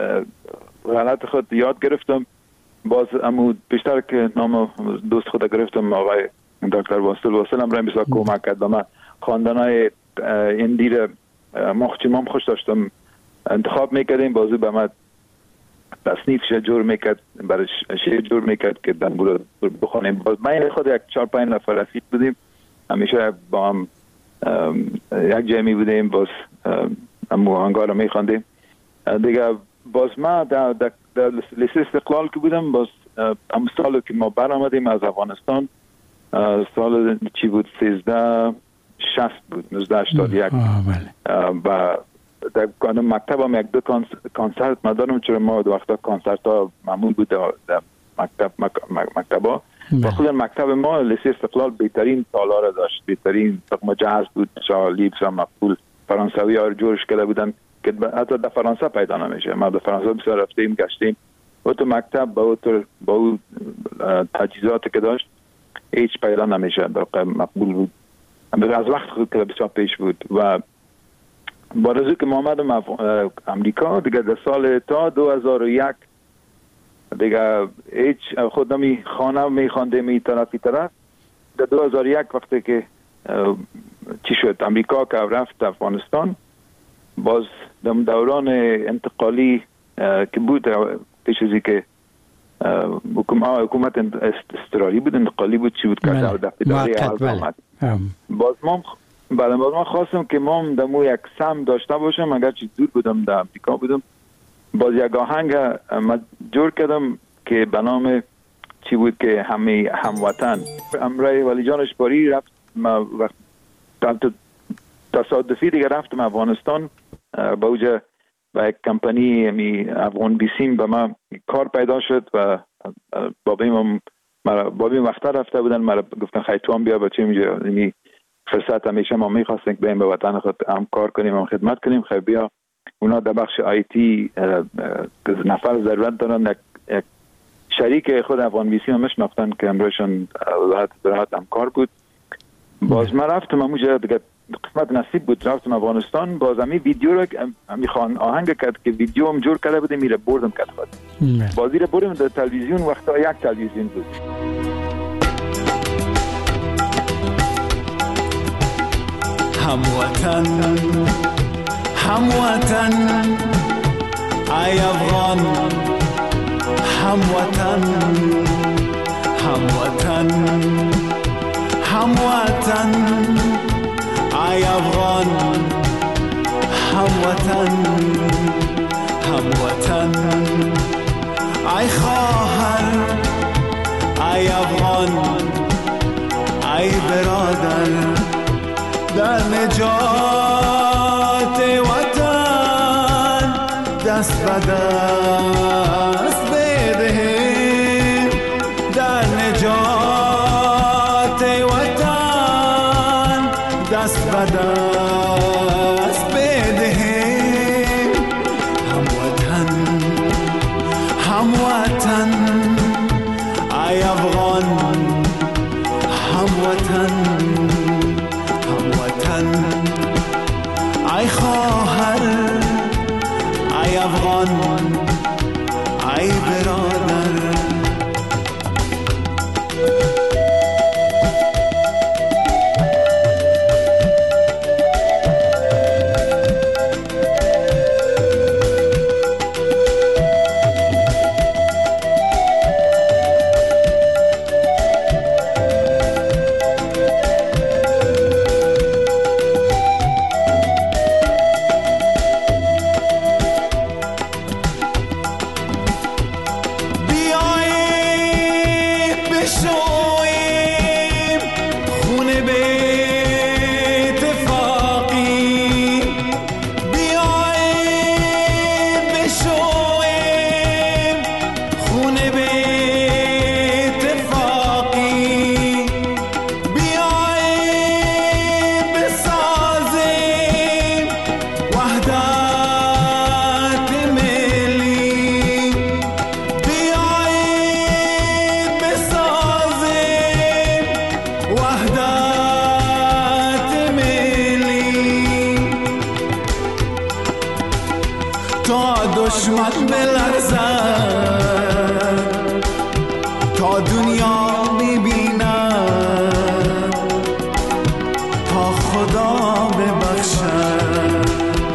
غلط خود یاد گرفتم. باز امو بیشتر که نام دوست خود گرفتم آقای دکتر واسل هم رای بسیار کمک کرد به من. خواندنای این دیر مخچمام خوش داشتم، انتخاب میکردیم، بازو به من تصنیف جور میکرد، برای شعر جور میکرد که دن بود بخونیم. باز من خود یک 4-5 نفر رفیق بودیم، همیشه با هم یک جمعی بودیم، باز امو آهنگا رو میخواندیم دیگه. باز ما در لیسه استقلال که بودم، باز هم سال که ما برآمدیم از افغانستان، سال چی بود 1360 بود 1981 و در مکتب هم 1-2 کنسرت ما دارم، چون ما دو وقتا کنسرت ها معمول بود در مکتب ها و خود مکتب ما لیسه استقلال بهترین سالا را داشت، بهترین تقم جهاز بود، شالیب و مقبول فرانسوی ها رو جورش کرده بودن که حتی در فرانسه پیدا نمیشه. ما در فرانسه بسیار رفتیم گشتیم و تو مکتب با او تجهیزاتی که داشت هیچ پیدا نمیشه، در مقبول بود از وقت خود که بسیار پیش بود. و بعد از که ما آمدم امریکا دیگه در سال تا 2001 دیگه هیچ خود نمی خانه میخواندیم این طرف در 2001 وقتی که چی شد امریکا که رفت افغانستان، باز در دوران انتقالی که بود پیش ازی که حکومت استرالی بود، انتقالی بود، چی بود که باز ما خواستم که ما دمو یک سم داشته باشم، اگر چی دور بودم در امریکا بودم. باز یک آهنگ ما جور کردم که به نام چی بود که هموطن. امرای ولی جان اشباری رفت، ما تصادفی دیگه رفتم افغانستان با اوجه و یک کمپانی افغان بیسیم به ما کار پیدا شد و بابیم وقتا رفته بودن، مرا گفتن خیلی تو هم بیا بچه اینجا فرصت همیشه ما میخواستیم که بریم به وطن خود هم کار کنیم، هم خدمت کنیم. خیلی بیا اونا در بخش آیتی نفر ضرورت دارن، یک شریک خود افغان بیسیم همش نفتن که امروزشان راحت هم کار بود. باز من رفتم همونجا دیگه قسمت نصیب بود، رفتم افغانستان. باز همی ویدیو رو میخوان آهنگ کرد که ویدیو هم جور کرده بودیم، میره بردم کرد خود بازی رو بردم در تلویزیون. وقتا یک تلویزیون بود. هموطن هموطن ای افغان، هموطن هموطن هموطن ای افغان، هموطن هموطن ای خواهر، ای افغان، ای برادر، در نجات وطن دست به دست بدهیم، در نجات وطن دست به دست بدهیم. هموطن هموطن ای افغان، هموطن ای خواهر، ای افغان، ای برادر. تا دنیا میبینم تا خدا ببخشد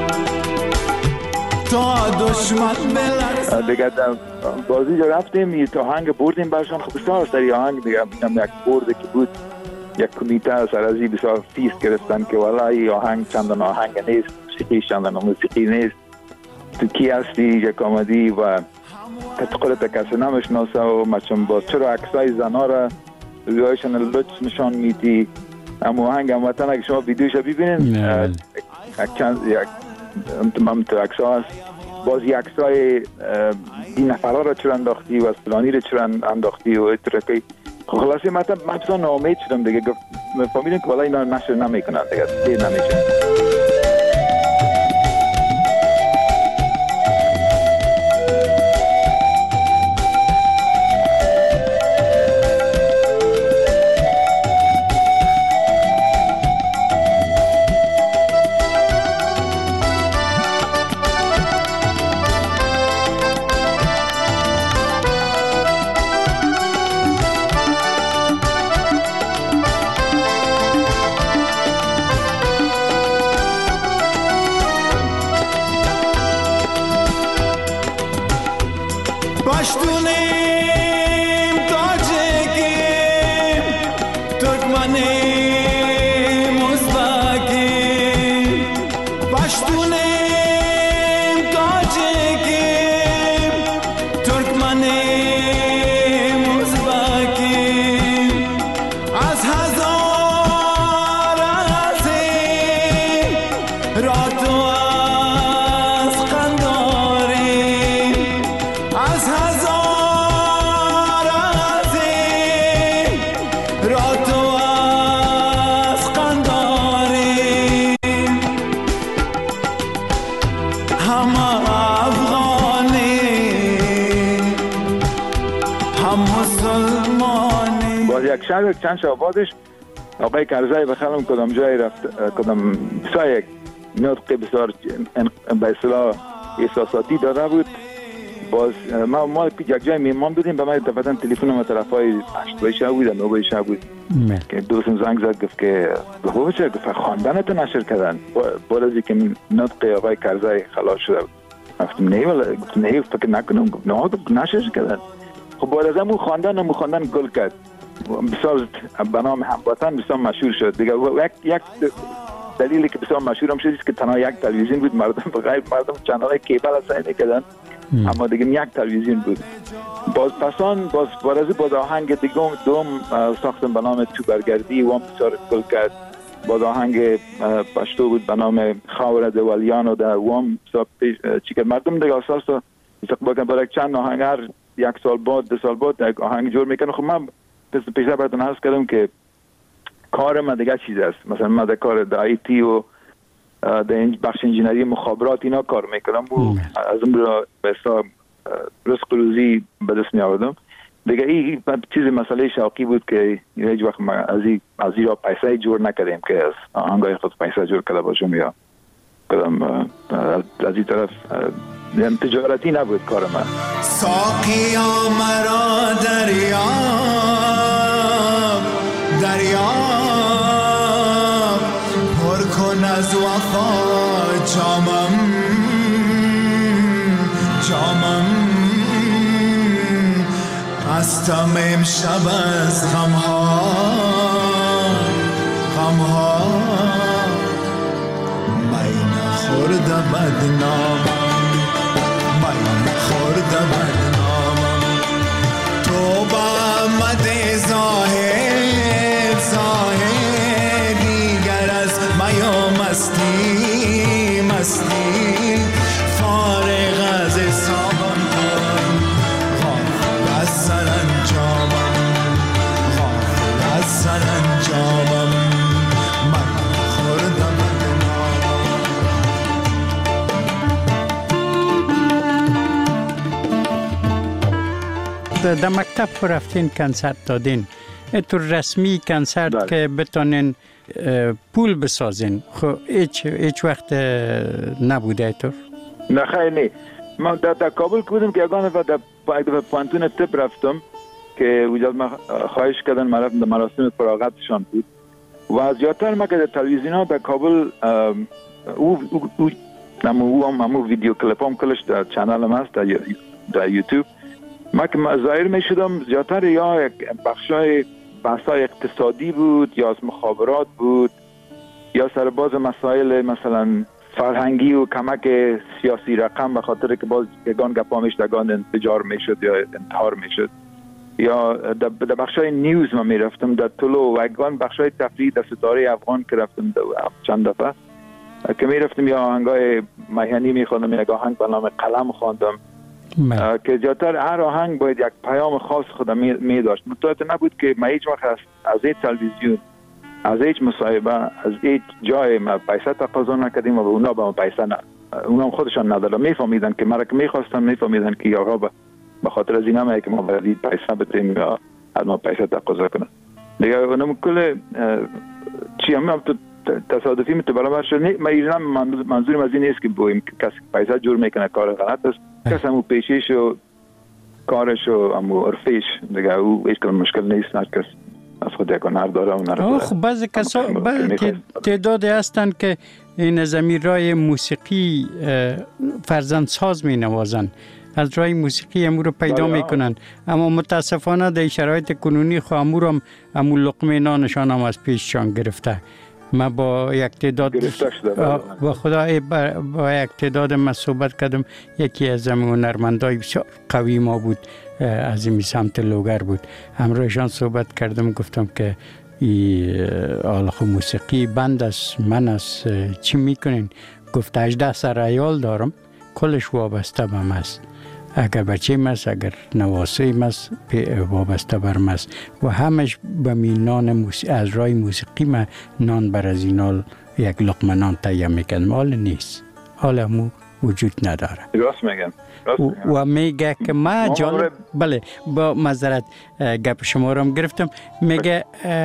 تا دشمن بلرزد. دیگه بازی جا رفتیم یه آهنگ بردیم برشان. خب بسیار سری آهنگ دیگه یک برده که بود یک کمیته سر ازی بسیار فیس گرفتن که والا این آهنگ چندان آهنگ نیست، موسیقی چندان موسیقی نیست، تو کی هستی یک آمدی و خودت کسی نمیشناسه و مچون با چرا عکسای زنا را رویایشان لطف نشان میدی. اما آهنگ هموطن اگه شما ویدیوش ببینین هم تو عکس‌ها هست، باز یک عکسای این نفرها را چرا انداختی و فلانی را چرا انداختی و اترکی. خلاصی من بسیار ناامید شدم دیگه. فهمیدم که والا اینا نشر نمیکنن دیگه، دیر نمیشه. پشتونیم تاجیکیم ترکمنیم ازبکیم پشتونیم تاجیکیم ترکمنیم ازبکیم از هزار ازیم را تو از قنداریم از یک شهر چند شعبادش آقای کرزی بخلم کدام جای رفت کدام سایک نطق بسیار به اصطلاح احساساتی داده بود. باز ما یک جای میمان بودیم به من دفعتا تلفن ما طرفای 8 شب بود 9 شب بود که دوستم زنگ زد گفت که بابا چه گفت خواندنتو نشر کردن بعد از اینکه نطق آقای کرزی خلاص شده بود. گفتم نه ولی گفتم نه فکر نکنم. گفت نه نشر کردن. خب بعد از همون خواندن گل کرد. بسیار به نام هموطن بسیار مشهور شد دیگه. یک دلیلی که بسیار مشهور هم شد که تنها یک تلویزیون بود، مردم بغیر مردم چنل کیبل سعی می‌کردن اما دیگه یک تلویزیون بود. باز پسان باز آهنگ دیگه دوم ساختم به نام تو برگردی و هم بسیار گل کرد. باز آهنگ پشتو بود به نام خاور دوالیان و در وام چیکار مردم دیگه اساس استقبال کردن. برای چند آهنگر یک سال بعد 2 سال بعد یک آهنگ جور میکنه. خب من پیشتر براتون عرض کردم که کار من دیگه چیز است. مثلا من در کار در آیتی و در بخش انجینری مخابرات اینا کار میکنم و از اون رو به حساب رزق روزی به دست می آوردم دیگه. این چیز مسئله شوقی بود که هیچ وقت ما از این را پیسه جور نکردیم که از آنگاه خود پیسه جور کرده باشم یا کدام از این طرف تجارتی نبود کار من. ساقیا مرا دریا پر کن از وفا جامم هستم امشب از غمها می نخورده بدنامم تو با آمد زاهد دیگر از میا مستی فارغ از حسابم کن غافل از سرانجامم من خوردم در مکتب رفتین کنسرت دادین تو رسمی کنسرت که بتونین پول بسازین خب هیچ وقت نبوده تو؟ نه خیلی نه. من در کابل که بودم که یگانه در پانتون تب رفتم که اونجا ما خواهش کردن مراسم فراغتشان بود و زیادتر ما که در تلویزیون ها در کابل همو ویدیو کلیپ هم کلش در چنل هم هست در یوتیوب. ما که ظاهر می شدم زیادتر یا بخشای بحثای اقتصادی بود یا از مخابرات بود یا سرباز مسائل مثلا فرهنگی و کمک سیاسی رقم، به خاطر که باز یگان گپا میشدگان انفجار میشد یا انتحار میشد، یا در بخشای نیوز ما میرفتم در طلوع و یگان بخشای تفریح در ستاره افغان که رفتم چند دفعه که میرفتم یا آهنگای میهنی میخوندم یا آهنگ به نام قلم خواندم که زیادتر هر آهنگ باید یک پیام خاص خودم می داشت. متوجه نبود که ما هیچ وقت از این تلویزیون، از هیچ مصاحبه، از هیچ جای ما پیسه تقاضا نکردیم و اونا به ما پیسه اونا خودشان ندادن. میفهمیدن که مرا که میخواستم، میفهمیدن که آقا به خاطر از اینا که ما باید پیسه بدیم یا از ما پیسه تقاضا کنن. دیگه اونم کل چی هم تصادفی متبرابر شد. ما ایران منظورم از این نیست که بگوییم که کسی پیسه جور میکنه کار غلط است. کسی همون پیشیش و کارش و همون عرفیش دیگه او هیچ کل مشکل نیست. هر کس از خود یک هنر داره و هنر خب بعضی کسا تعدادی هستند که این زمین رای موسیقی فرزند ساز می نوازن، از رای موسیقی امور رو پیدا میکنن، اما متاسفانه در شرایط کنونی خو امور لقمه نانشان هم از پیششان گرفته. ما با یک تعداد با خدا با یک تعداد ما صحبت کردم. یکی از هنرمندای بسیار قوی ما بود، از این سمت لوگر بود، همراهشان صحبت کردم، گفتم که آلخو موسیقی بند است، من است، چی میکنین؟ گفت 18 سر عیال دارم، کلش وابسته به ماست، اگر بچه مست، اگر نواسه مست وابسته بر مست و همش به نان از رای موسیقی ما نان بر از اینال یک لقمه نان تهیه میکنم. حال نیست، حال همو وجود نداره. راست میگم. و میگه که ما جان بله با معذرت گپ شما رو گرفتم، میگه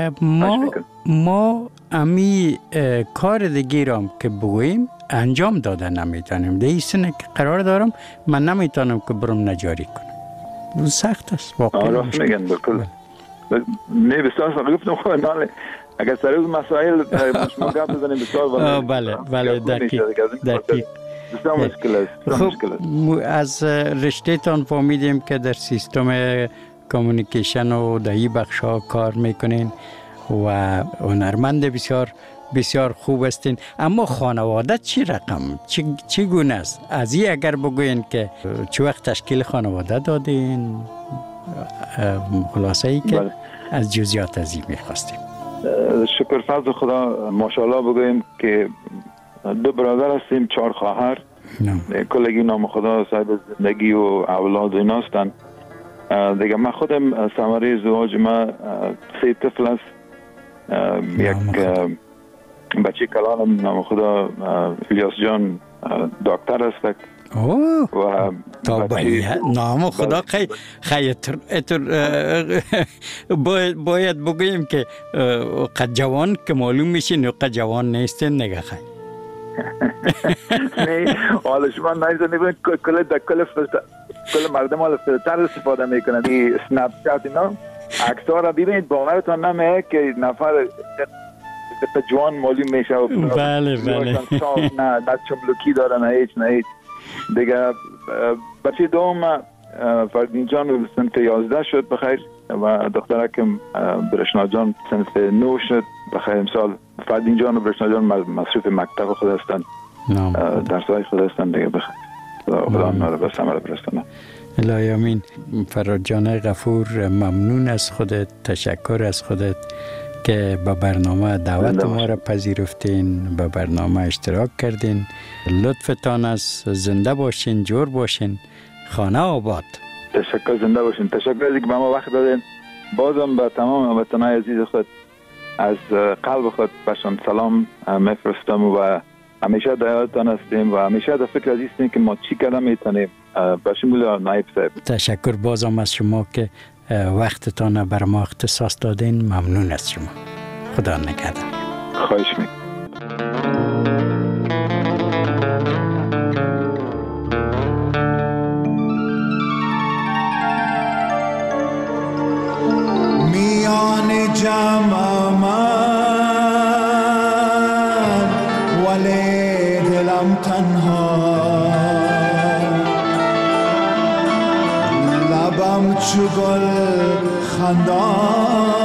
ما امی کار دیگه رام که بگوییم انجام داده نمیتونیم. در این سنه که قرار دارم من نمیتونم که برم نجاری کنم. سخت است واقعا. راست میگن بکل. نه بسیار گفتم خب ناله اگر سر از مسائل شما گپ بزنیم بسیار بله دقیق بسیار مشکل است. از رشته تان فهمیدیم که در سیستم کامیونیکیشن و در این بخش ها کار میکنین و هنرمند بسیار بسیار خوب هستین، اما خانواده چی رقم؟ چی گونه است؟ از این اگر بگوین که چه وقت تشکیل خانواده دادین؟ خلاصه ای که از جزئیات از این میخواستیم. شکر فضل خدا ماشاءالله بگویم که 2 برادر هستیم، 4 خواهر. کلگی نام خدا صاحب زندگی و اولاد و اینا هستن. دیگه من خودم ثمره ازدواج ما 3 طفل است. یک بچه کلانم نام خدا الیاس جان دکتر است. و نام خدا باید بگویم که قد جوان که معلوم میشین و قد جوان نیستین نگه خیلی نه حالا شما نایزه کل مردم حالا فیلتر استفاده میکنن، این سنپ چت اینا عکس‌ها را ببینید باورتان نمیاد که نفر جوان معلوم میشه و بله نه چملوکی داره نه هیچ دیگه. بچه دوم فردین جان سنف 11 شد بخیر و دخترکم برشنا جان سنف 9 شد بخیر. امسال فردین جان و برشنا جان مصروف مکتب خود هستند، درسای خود هستند دیگه بخیر. خدا اونا رو به ثمر برسونه. الهی آمین. فراد جان غفور ممنون از خودت، تشکر از خودت که به برنامه دعوت ما را پذیرفتین، به برنامه اشتراک کردین. لطفتان است. زنده باشین، جور باشین، خانه آباد. تشکر، زنده باشین. تشکر از اینکه به ما وقت دادین. بازم به تمام هموطنان عزیز خود از قلب خود بهشان سلام میفرستم و همیشه در یادتان هستیم و همیشه در فکر عزیز هستیم که ما چی کردن میتونیم به شمول نایب صاحب. تشکر بازم از شما که وقتتان بر ما اختصاص دادین. ممنون از شما. خدا نگهدار. خواهش میکنم. جمع من ولی دلم تنها لبم چو گل خندان